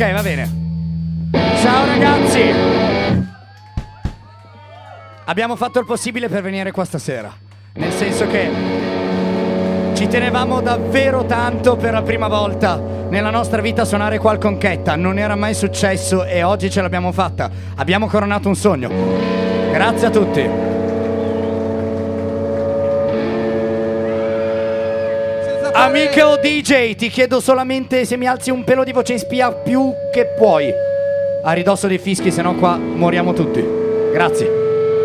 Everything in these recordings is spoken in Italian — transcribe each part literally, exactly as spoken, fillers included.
Ok, va bene. Ciao ragazzi. Abbiamo fatto il possibile per venire qua stasera. Nel senso che ci tenevamo davvero tanto per la prima volta nella nostra vita a suonare qua al Conchetta. Non era mai successo e oggi ce l'abbiamo fatta. Abbiamo coronato un sogno. Grazie a tutti. Amico D J, ti chiedo solamente se mi alzi un pelo di voce in spia più che puoi. A ridosso dei fischi, se no qua moriamo tutti. Grazie.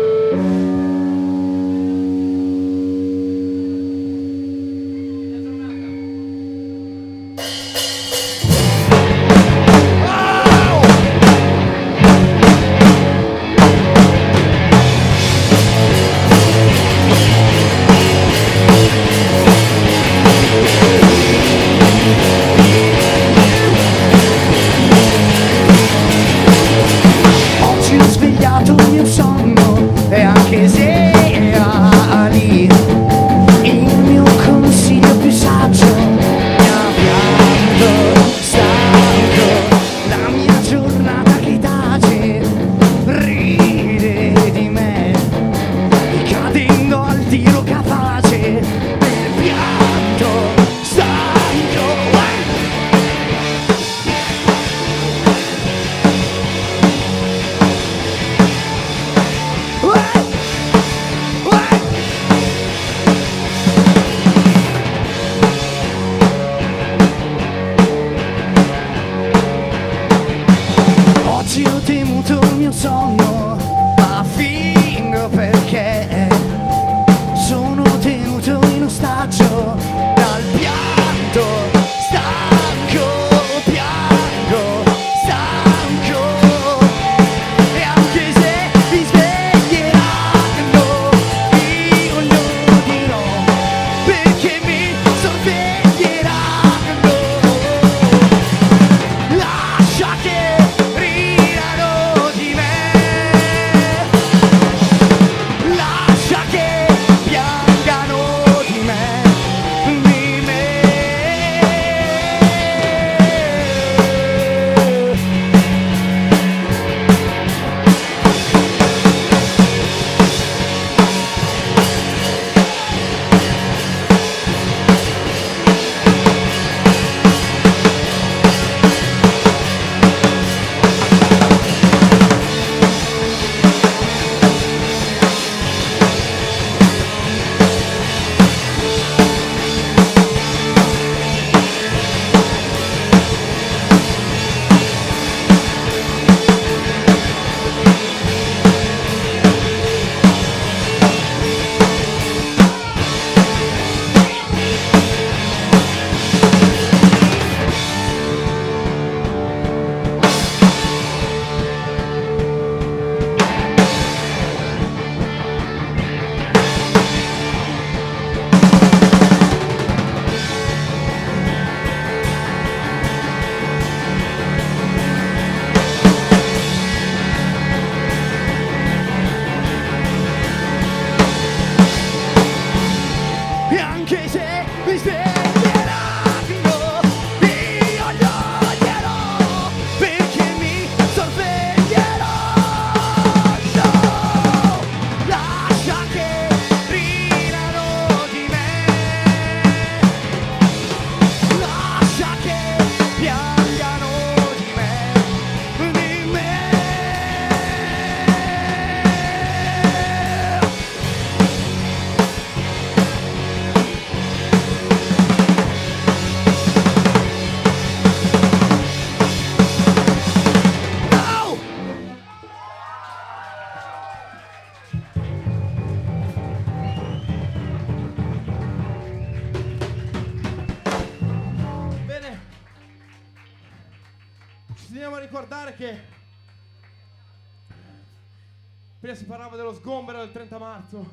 Prima si parlava dello sgombero del trenta marzo.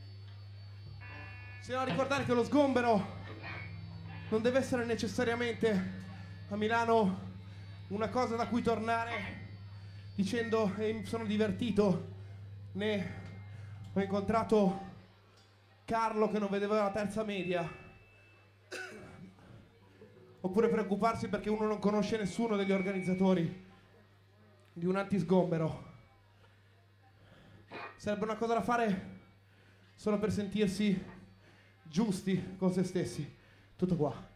Si deve ricordare che lo sgombero non deve essere necessariamente a Milano una cosa da cui tornare dicendo eh, mi sono divertito, né ho incontrato Carlo che non vedeva la terza media. oppure preoccuparsi perché uno non conosce nessuno degli organizzatori di un antisgombero. Sarebbe una cosa da fare solo per sentirsi giusti con se stessi. Tutto qua.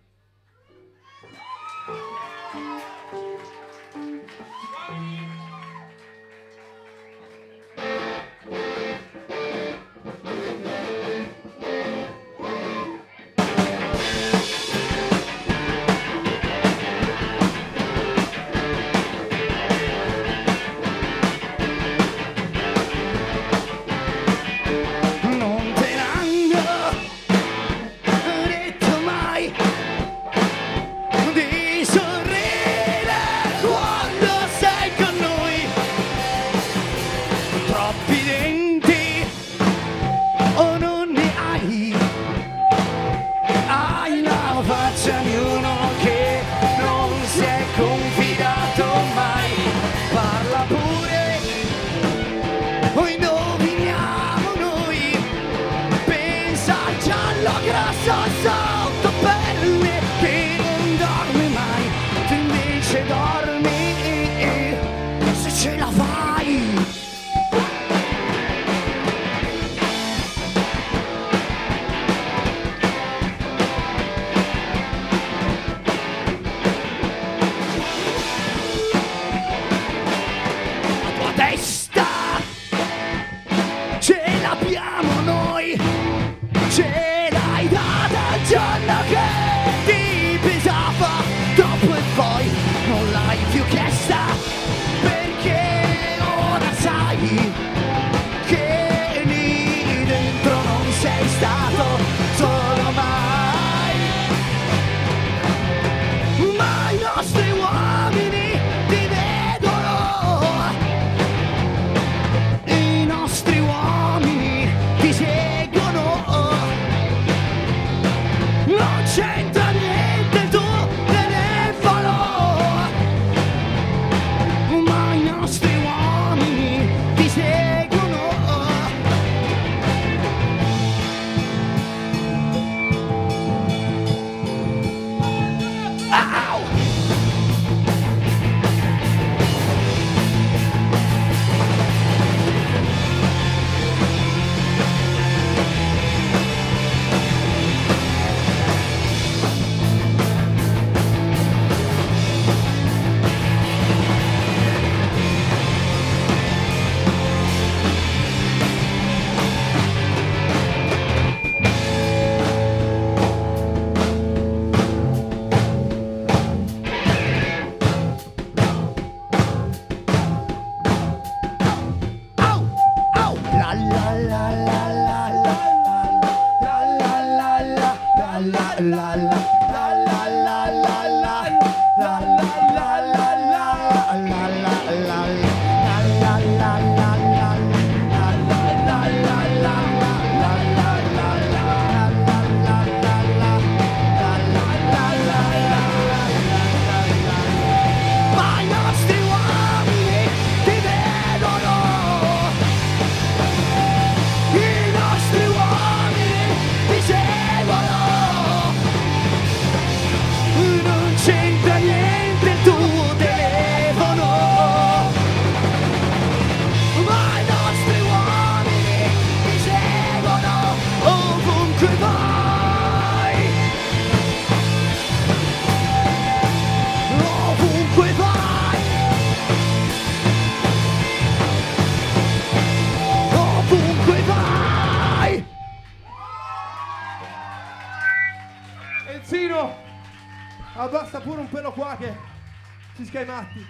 Abbassa pure un pelo qua che ci scai matti.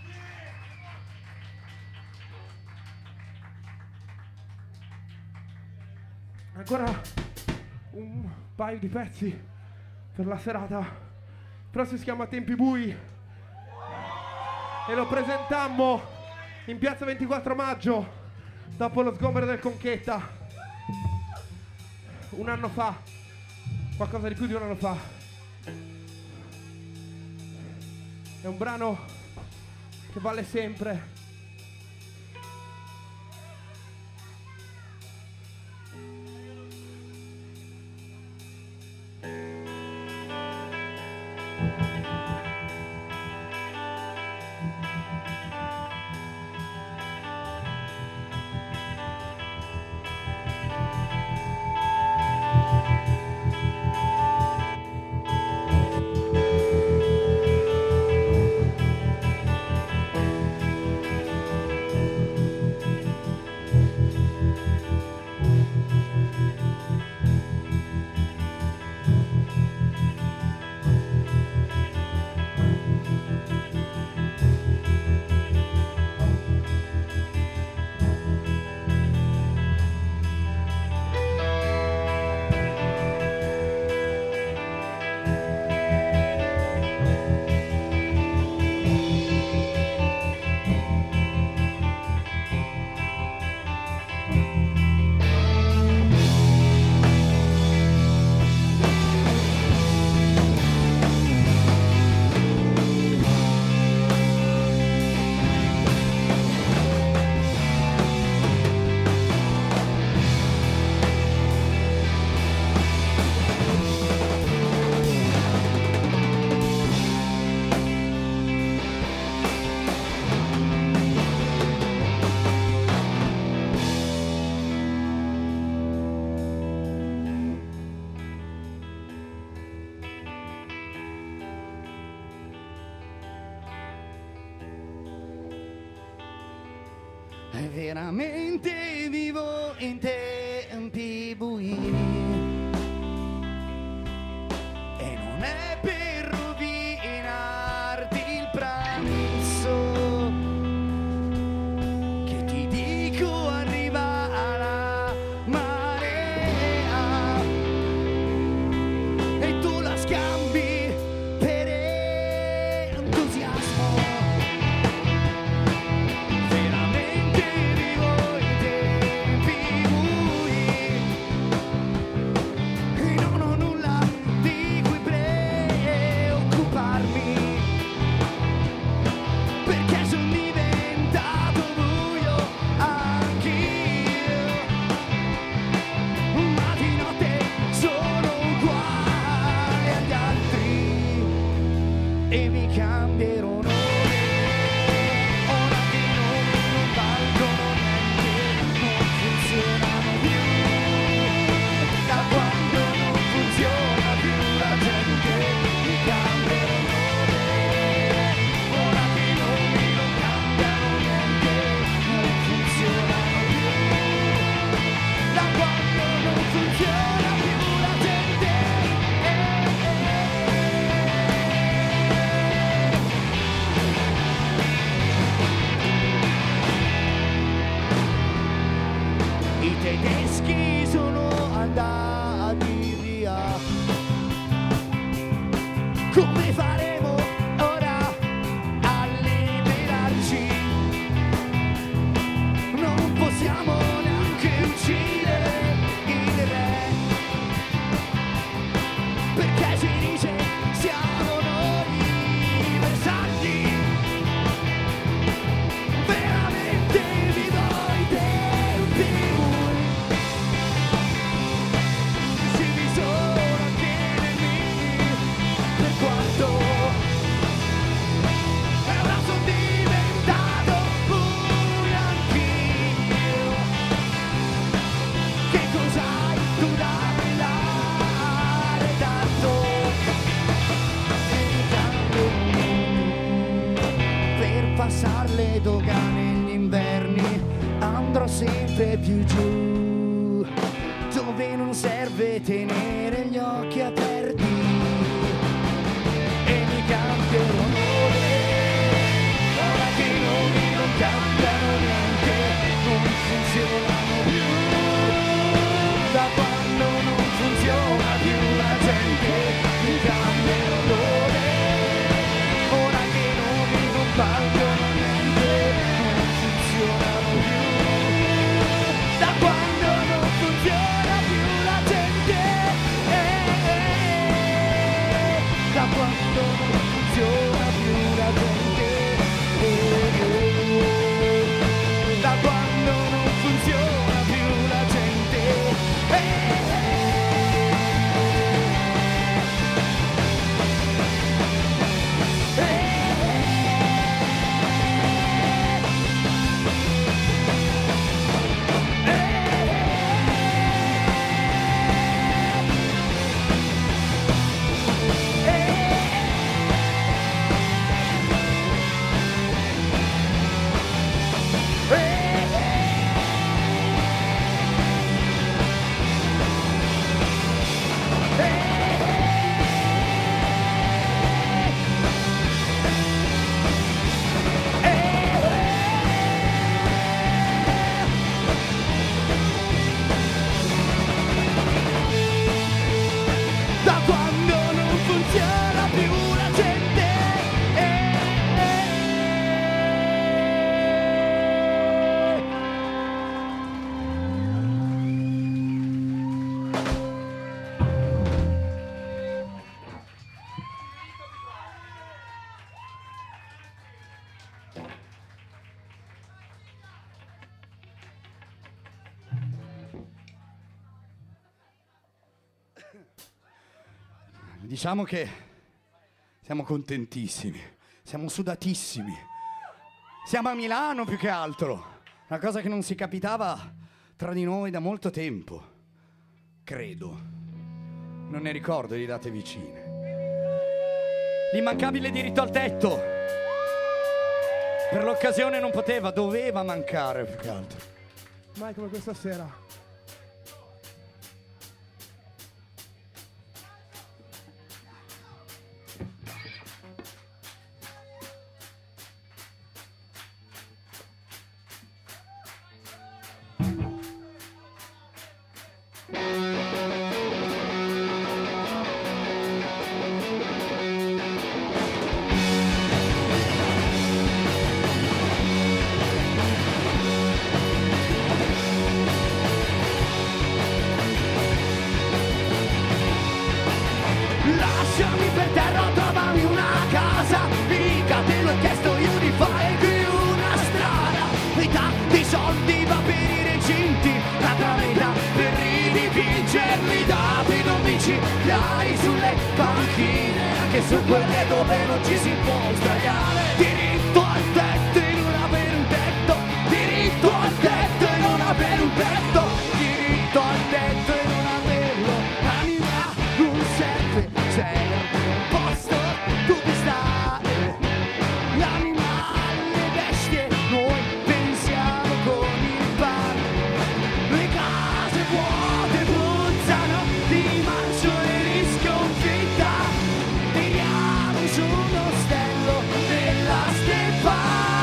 Ancora un paio di pezzi per la serata. Però si chiama Tempi Bui e lo presentammo in piazza ventiquattro maggio dopo lo sgombero del Conchetta un anno fa, qualcosa di più di un anno fa. È un brano che vale sempre. Thank you. veramente vivo in tempi bui. E non è per rovinarti il pranzo che ti dico arriva la marea e tu la scambi per entusiasmo. Veramente vivo in tempi bui e non ho nulla di cui preoccuparmi, perché sono diventato buio anch'io, ma di notte sono uguale agli altri e mi cambierò nome ora che non non valgono niente, non funzionano più. Da quando non funziona più la gente mi cambierò nome ora che i nomi non cambiano niente, non funzionano più. Da quando non funziona più la gente i tedeschi sono andati via. Come faremo ora a liberarci? Non possiamo neanche uccidere il re, perché si dice siamo noi i bersagli. Veramente vivo i tempi bui, sì, vi sono anche nemici, per quanto e ora sono diventato buio anch'io. Che cos'hai tu da brillare tanto? E mi cambio nome per passare le dogane gli inverni, andrò sempre più giù, dove non serve tenere gli occhi aperti, e mi cambierò nome ora che i nomi non cambiano niente, non funzionano più. Da quando non funziona più la gente mi cambierò nome ora che i nomi non valgono niente, non funzionano più. Da quando non funziona più la gente, eh, eh, da quando non funziona più la gente, eh, eh, da quando non funziona più la gente, eh, eh, eh, da quando non funziona più la gente, eh, eh. Diciamo che siamo contentissimi, siamo sudatissimi, siamo a Milano più che altro, una cosa che non si capitava tra di noi da molto tempo, credo, non ne ricordo di date vicine. L'immancabile diritto al tetto, Per l'occasione non poteva, doveva mancare più che altro. Mai come questa sera. Lasciami per terra, trovami una casa, mica te l'ho chiesto io di fare qui una strada. E tanti soldi va per i recinti, la metà per ridipingerli, dati non vinci, dai sulle panchine, anche su quelle dove non ci si può sdraiare. Diritto al tetto e non avere un tetto, diritto al tetto e non avere un tetto, diritto al tetto e non averlo, anima non serve, serve un posto dove stare, l'anima alle bestie, noi pensiamo con il pane, le case vuote puzzano di marcio e di sconfitta, tiriamo su uno stello della steppa.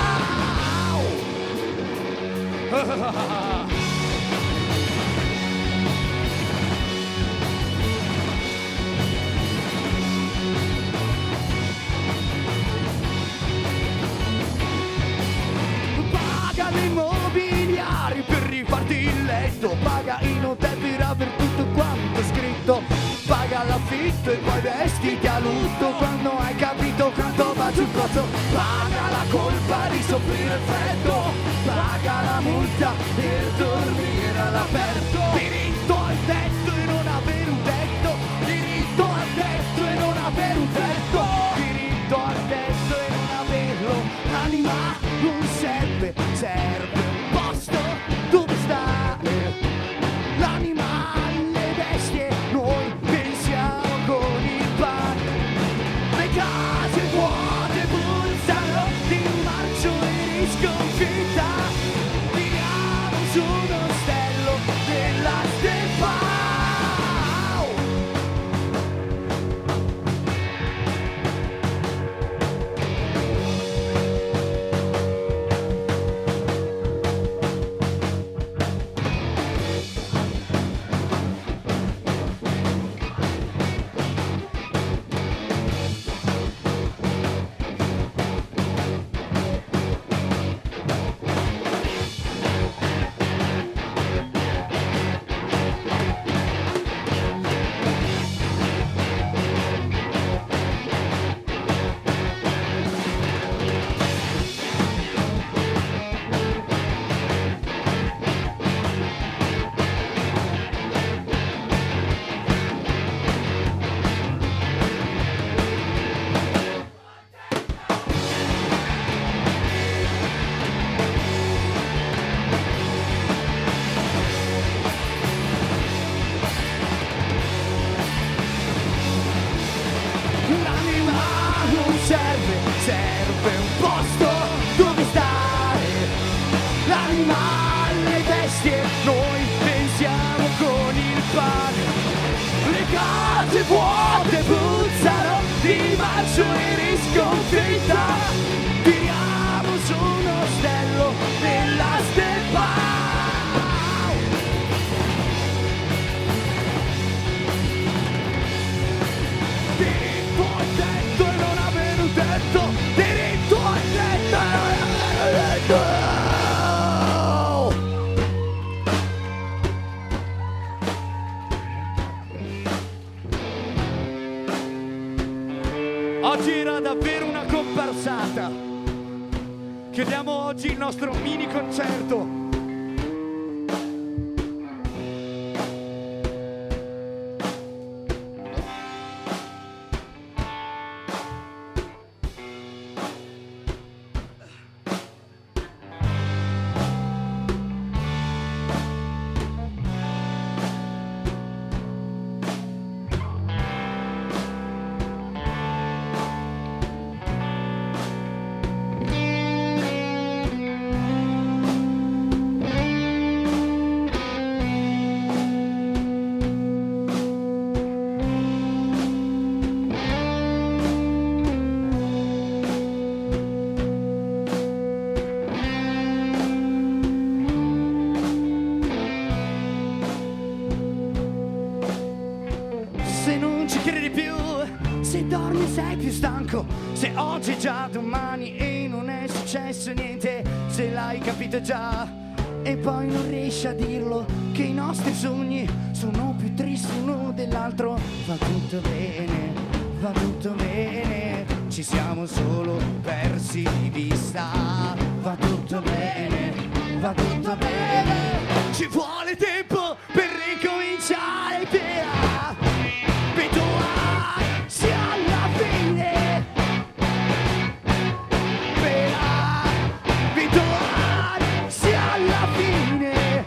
Paga le immobiliari per rifarti il letto, paga in hotel per aver tutto quanto scritto, paga l'affitto e poi vestiti a lutto quando hai capito quanto va giù il costo, paga la colpa di soffrire il freddo, paga la multa per dormire all'aperto, diritto al tetto e non avere un tetto, diritto al tetto e non avere un tetto, diritto al tetto e non averlo, l'anima non serve, serve un posto dove stare, l'anima alle bestie, noi pensiamo con il pane, le case vuote puzzano di marcio e di sconfitta, tiriamo su uno stello della steppa. L'anima non serve, serve un posto dove stare, l'anima alle bestie, noi pensiamo con il pane, le case vuote puzzano di marcio e di sconfitta, tiriamo su uno stello della steppa. Diritto al tetto e non avere un tetto, diritto al tetto e non avere un tetto. Oggi era davvero una comparsata. Chiudiamo oggi il nostro mini concerto. più stanco, se oggi è già domani e non è successo niente, se l'hai capito già e poi non riesci a dirlo, che i nostri sogni sono più tristi uno dell'altro. Va tutto bene, va tutto bene, ci siamo solo persi di vista. Va tutto bene, va tutto bene, ci vuole tempo per ricominciare, per abituarsi alla fine, per abituarsi alla fine.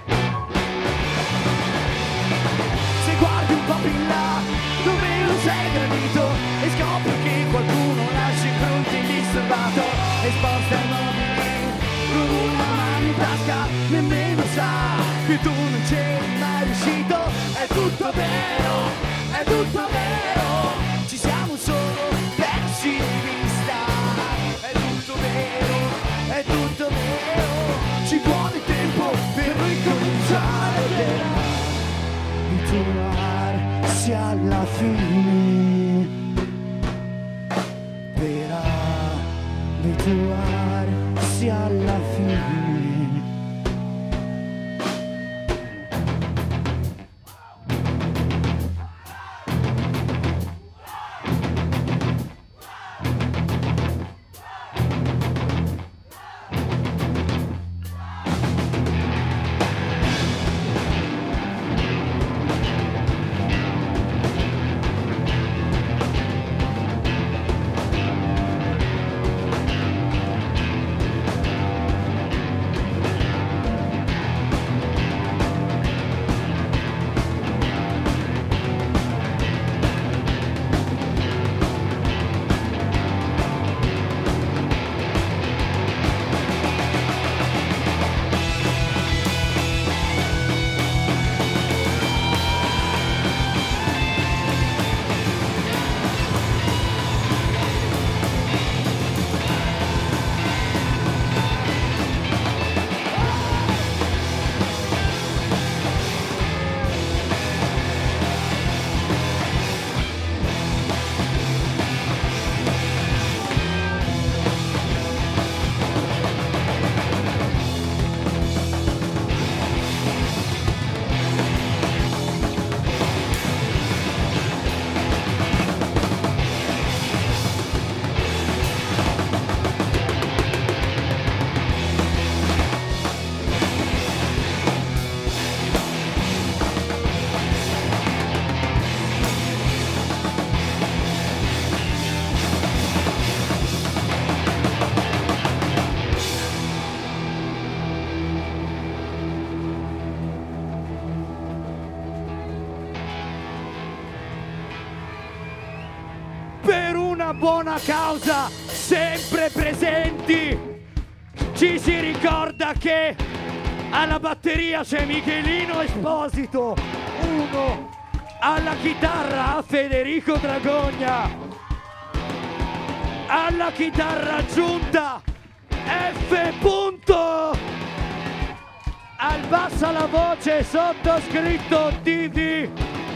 Se guardi un po' più in là dove non sei gradito e scopri che qualcuno lascia impronte indisturbato e sposta il mobile con una mano in tasca, nemmeno sa che tu non c'eri mai riuscito. È tutto vero, è tutto vero, ci siamo solo persi di vista. È tutto vero, è tutto vero, ci vuole tempo per ricominciare, per abituarsi alla fine, per abituarsi alla fine. Buona causa, sempre presenti. Ci si ricorda che alla batteria c'è Michelino Esposito, uno, alla chitarra Federico Dragogna, alla chitarra aggiunta F. Punto, al basso alla voce sottoscritto D V.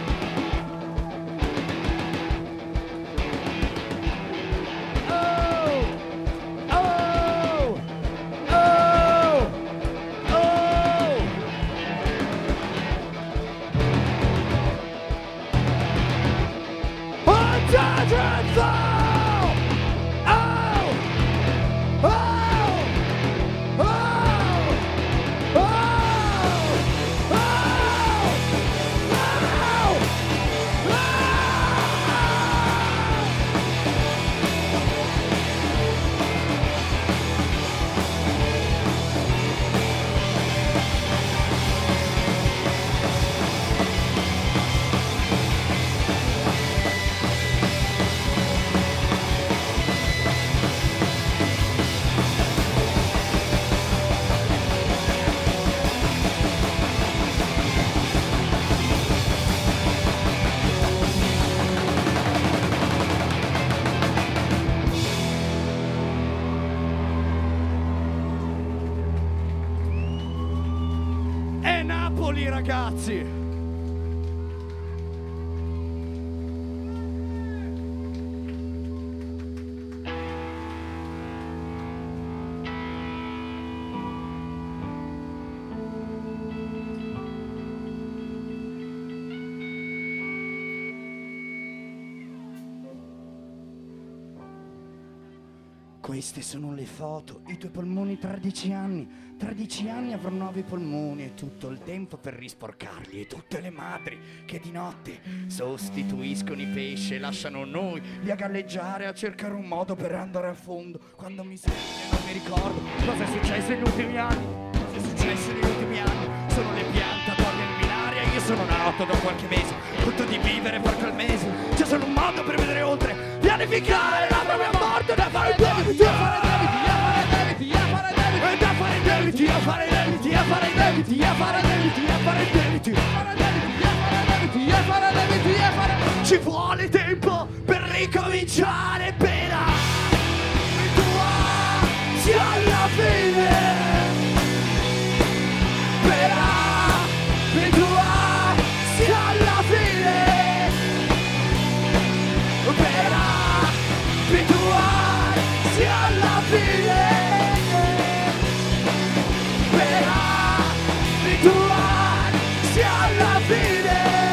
Ragazzi, Queste sono le foto, i tuoi polmoni tra dieci anni. Tra dieci anni avrò nuovi polmoni e tutto il tempo per risporcarli. E tutte le madri che di notte sostituiscono i pesci e lasciano noi lì a galleggiare, a cercare un modo per andare a fondo. Quando mi sveglio non mi ricordo cosa è successo negli ultimi anni. Cosa è successo negli ultimi anni. Sono le piante a togliermi l'aria e io sono nato da qualche mese. Conto di vivere per quel mese. C'è solo un modo per vedere oltre, pianificare la propria morte, da fare debiti, a fare debiti, a fare debiti, a fare debiti, a fare debiti, a fare debiti, a fare debiti, a fare debiti, a fare debiti, a fare debiti, a fare debiti, a fare debiti, a fare. Ci vuole tempo per ricominciare per abituarsi alla fine, per abituarsi alla fine, per abituarsi alla fine, per abituarsi alla fine.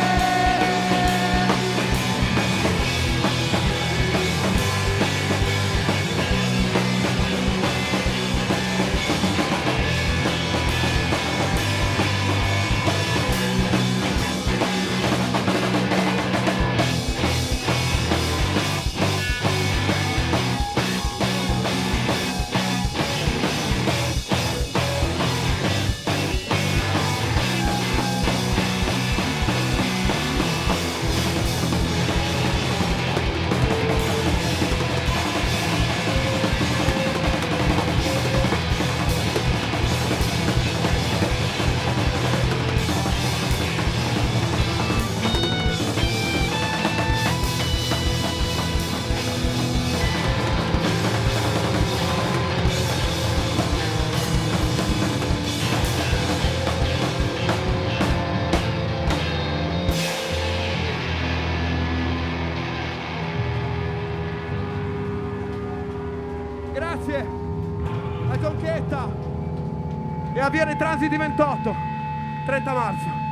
Grazie a Conchetta e a Via dei Transiti ventotto, trenta marzo.